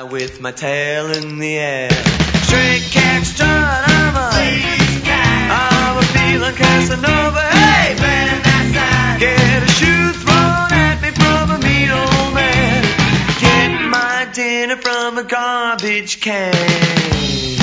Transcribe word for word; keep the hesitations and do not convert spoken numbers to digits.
with my tail in the air. Stray cat strut, I'm a lazy cat. I'm a feeling Casanova. Hey, man, that's get a shoe thrown at me from a mean old man. Get my dinner from a garbage can.